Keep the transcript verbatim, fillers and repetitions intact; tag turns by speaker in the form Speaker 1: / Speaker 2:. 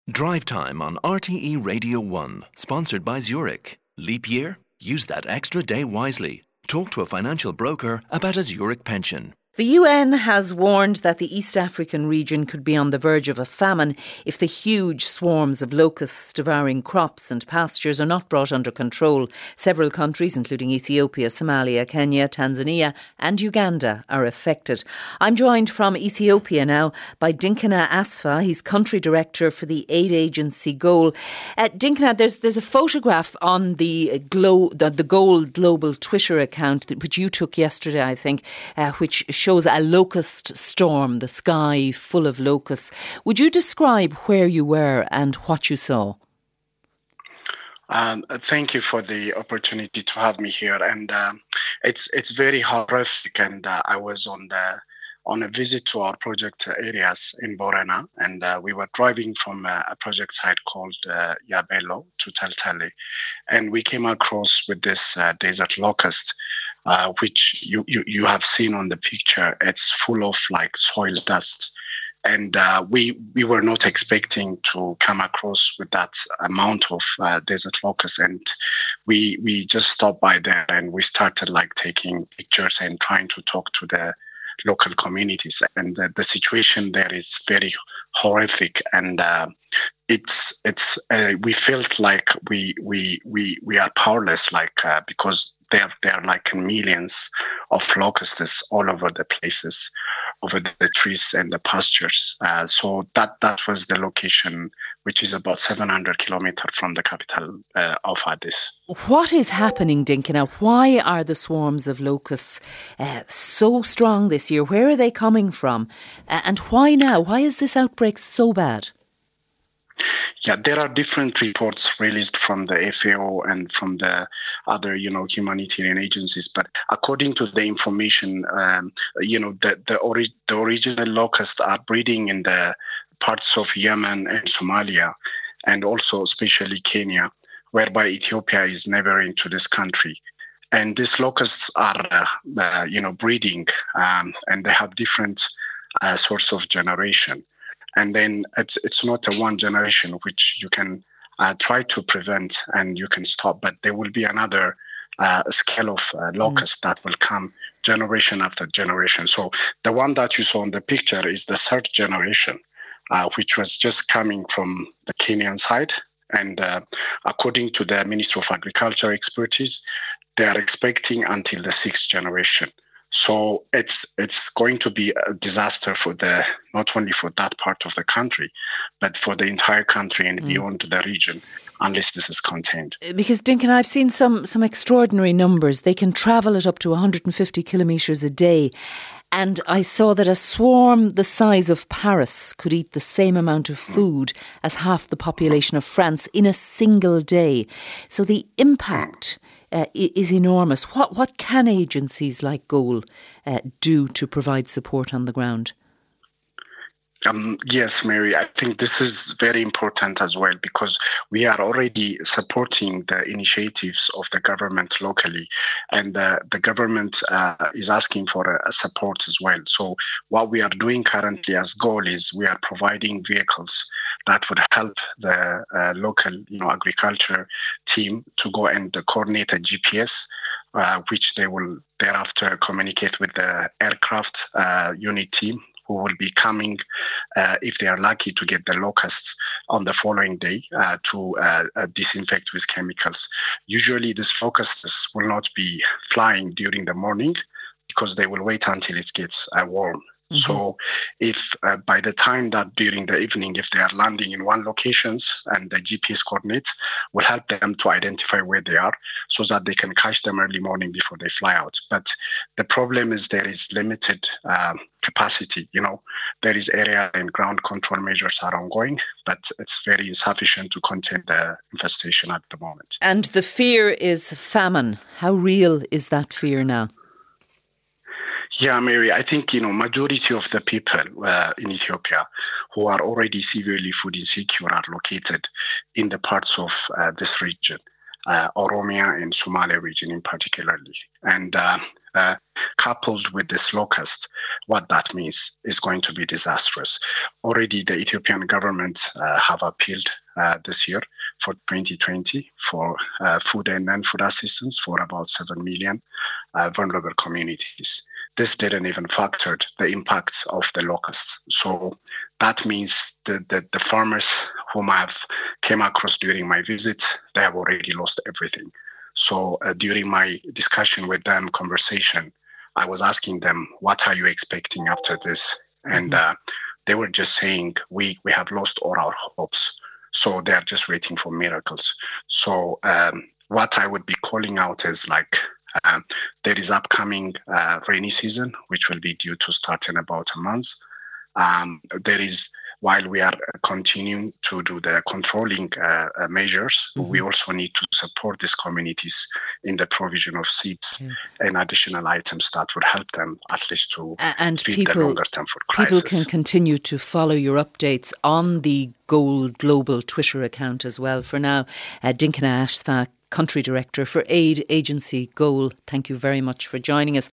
Speaker 1: Drive Time on R T E Radio one, sponsored by Zurich. Leap year? Use that extra day wisely. Talk to a financial broker about a Zurich pension.
Speaker 2: The U N has warned that the East African region could be on the verge of a famine if the huge swarms of locusts devouring crops and pastures are not brought under control. Several countries, including Ethiopia, Somalia, Kenya, Tanzania and Uganda, are affected. I'm joined from Ethiopia now by Dinkana Asfa. He's country director for the aid agency GOAL. Uh, Dinkana, there's there's a photograph on the, Glo- the, the GOAL Global Twitter account, which you took yesterday, I think, uh, which shows a locust storm, the sky full of locusts. Would you describe where you were and what you saw?
Speaker 3: Um, thank you for the opportunity to have me here, and uh, it's it's very horrific. And uh, I was on the on a visit to our project areas in Borena, and uh, we were driving from a, a project site called uh, Yabelo to Teltele, and we came across with this uh, desert locust. Uh, which you, you, you have seen on the picture. It's full of like soil dust. And uh, we we were not expecting to come across with that amount of uh, desert locusts. And we we just stopped by there and we started like taking pictures and trying to talk to the local communities. And the, the situation there is very horrific. And uh, it's it's uh, we felt like we we we we are powerless, like uh, because There, there are like millions of locusts all over the places, over the, the trees and the pastures. Uh, so that that was the location, which is about seven hundred kilometers from the capital uh, of Addis.
Speaker 2: What is happening, Dinkana? Why are the swarms of locusts uh, so strong this year? Where are they coming from? Uh, and why now? Why is this outbreak so bad?
Speaker 3: Yeah, there are different reports released from the F A O and from the other, you know, humanitarian agencies. But according to the information, um, you know, the the, ori- the original locusts are breeding in the parts of Yemen and Somalia, and also especially Kenya, whereby Ethiopia is neighboring to this country. And these locusts are, uh, uh, you know, breeding, um, and they have different uh, sorts of generation. And then it's it's not a one generation which you can uh, try to prevent and you can stop, but there will be another uh, scale of uh, locusts mm. that will come generation after generation. So the one that you saw in the picture is the third generation, uh, which was just coming from the Kenyan side. And uh, according to the Ministry of Agriculture expertise, they are expecting until the sixth generation. So it's it's going to be a disaster for the not only for that part of the country, but for the entire country and mm. beyond the region, unless this is contained.
Speaker 2: Because, Dinkana, I've seen some some extraordinary numbers. They can travel at up to one hundred fifty kilometres a day. And I saw that a swarm the size of Paris could eat the same amount of food as half the population of France in a single day. So the impact uh, is enormous. What what can agencies like GOAL uh, do to provide support on the ground?
Speaker 3: Um, yes, Mary, I think this is very important as well, because we are already supporting the initiatives of the government locally, and uh, the government uh, is asking for a, a support as well. So what we are doing currently as GOAL is we are providing vehicles that would help the uh, local, you know, agriculture team to go and coordinate a G P S, uh, which they will thereafter communicate with the aircraft uh, unit team, who will be coming, uh, if they are lucky, to get the locusts on the following day uh, to uh, uh, disinfect with chemicals. Usually these locusts will not be flying during the morning because they will wait until it gets uh, warm. Mm-hmm. So if uh, by the time that during the evening, if they are landing in one locations and the G P S coordinates will help them to identify where they are so that they can catch them early morning before they fly out. But the problem is there is limited uh, capacity. You know, there is area and ground control measures are ongoing, but it's very insufficient to contain the infestation at the moment.
Speaker 2: And the fear is famine. How real is that fear now?
Speaker 3: Yeah, Mary, I think, you know, majority of the people uh, in Ethiopia who are already severely food insecure are located in the parts of uh, this region, uh, Oromia and Somalia region in particularly. And uh, uh, coupled with this locust, what that means is going to be disastrous. Already the Ethiopian government uh, have appealed uh, this year for twenty twenty for uh, food and non-food assistance for about seven million uh, vulnerable communities. This didn't even factor the impact of the locusts. So that means that the, the farmers whom I have came across during my visit, they have already lost everything. So uh, during my discussion with them, conversation, I was asking them, what are you expecting after this? And uh, they were just saying, we, we have lost all our hopes. So they are just waiting for miracles. So um, what I would be calling out is like, uh, there is upcoming uh, rainy season, which will be due to start in about a month. Um, there is, while we are continuing to do the controlling uh, uh, measures, mm-hmm. we also need to support these communities in the provision of seeds yeah. and additional items that would help them at least to
Speaker 2: and
Speaker 3: feed
Speaker 2: people,
Speaker 3: the longer-term food crisis.
Speaker 2: People can continue to follow your updates on the Goal Global Twitter account as well. For now, uh, Dinkana Ashfa, Country Director for Aid Agency Goal, thank you very much for joining us.